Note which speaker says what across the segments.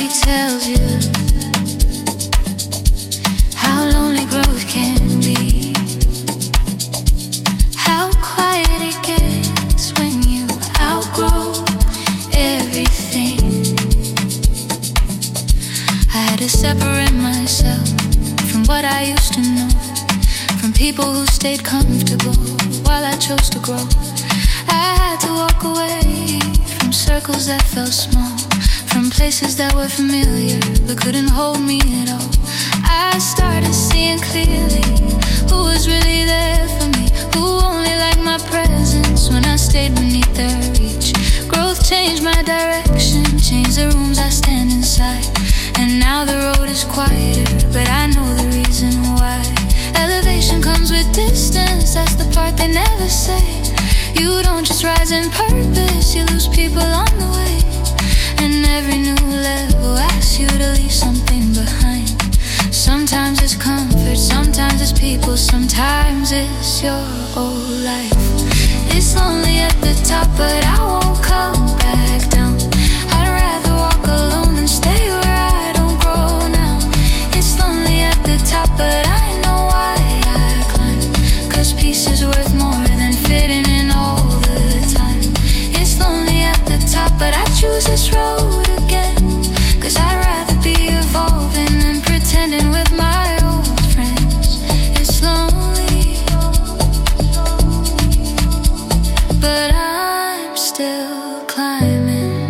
Speaker 1: nobody tells you how lonely growth can be, how quiet it gets when you outgrow everything. I had to separate myself from what I used to know, from people who stayed comfortable while I chose to grow. I had to walk away from circles that felt small, from places that were familiar but couldn't hold me at all. I started seeing clearly who was really there for me, who only liked my presence when I stayed beneath their reach. Growth changed my direction, changed the rooms I stand inside, and now the road is quieter, but I know the reason why. Elevation comes with distance, that's the part they never say. You don't just rise in purpose, you lose people on the way. And every new level asks you to leave something behind. Sometimes it's comfort, sometimes it's people, sometimes it's your whole life. It's lonely at the top, but I won't come back down. I'd rather walk alone than stay where I don't grow now. It's lonely at the top, but I know why I climb, 'cause peace is worth more than fitting in all the time. It's lonely at the top, but I choose this road again, 'cause I'd rather be evolving than pretending with my old friends. It's lonely, but I'm still climbing.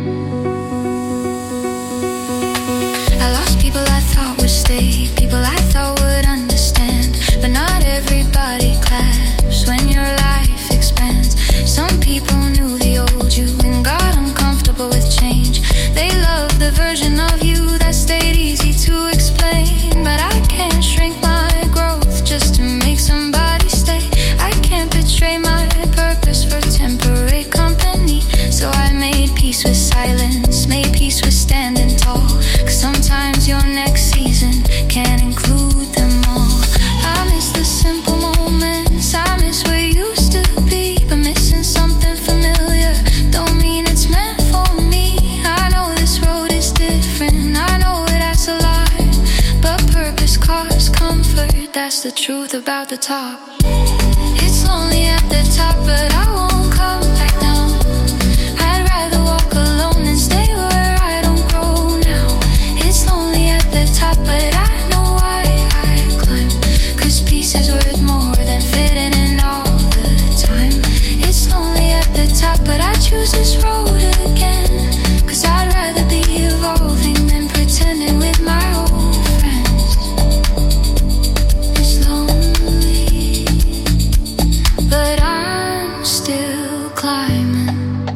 Speaker 1: I lost people I thought would stay, people I thought would understand, but not everybody claps when your life expands. Some people knew the old you and got uncomfortable with change. They love the version of you that stayed easy to explain, but I can't shrink my growth just to make somebody stay. I can't betray my purpose for temporary company, so I made peace with silence, made peace with standing tall, 'cause sometimes your next season can't include them all. I miss the simple moments, I miss where you used to be, but missing something familiar don't mean it's meant for me. I know this road is different, I know it has a lot, but purpose costs comfort, that's the truth about the top. It's lonely at the top, but I won't come back down. I'd rather walk alone than stay where I don't grow now. It's lonely at the top, but I know why I climb, 'cause peace is worth more than fitting in all the time. It's lonely at the top, but I choose this road again, 'cause I'd rather be evolving than pretending with my old friends. It's lonely, but I'm still climbing.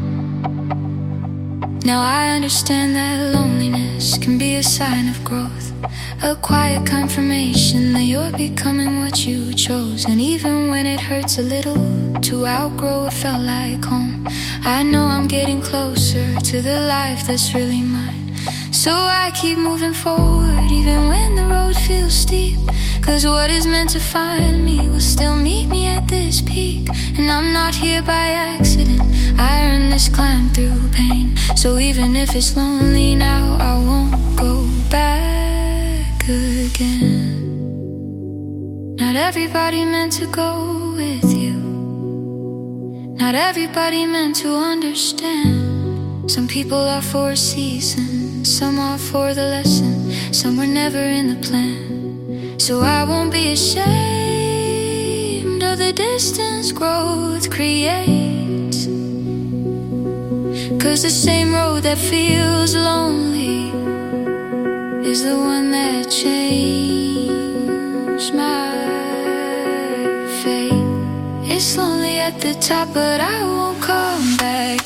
Speaker 1: Now I understand that loneliness can be a sign of growth, a quiet confirmation that you're becoming what you chose. And even when it hurts a little to outgrow what felt like home, I know I'm getting closer to the life that's really mine. So I keep moving forward even when the road feels steep, 'cause what is meant to find me will still meet me at this peak. And I'm not here by accident, I earned this climb through pain. So even if it's lonely now, I won't go back again. Not everybody meant to go with you, not everybody meant to understand. Some people are for a season, some are for the lesson, some were never in the plan. So I won't be ashamed of the distance growth creates, 'cause the same road that feels lonely is the one that changed my fate. It's lonely at the top, but I won't come back